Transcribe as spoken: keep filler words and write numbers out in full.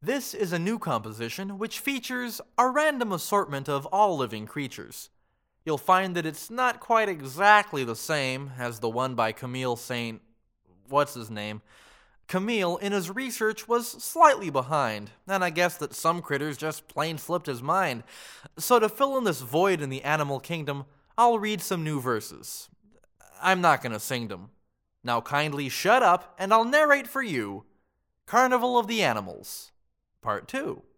This is a new composition which features a random assortment of all living creatures. You'll find that it's not quite exactly the same as the one by Camille Saint... what's his name? Camille, in his research, was slightly behind, and I guess that some critters just plain slipped his mind. So to fill in this void in the animal kingdom, I'll read some new verses. I'm not gonna sing them. Now kindly shut up, and I'll narrate for you Carnival of the Animals, Part two.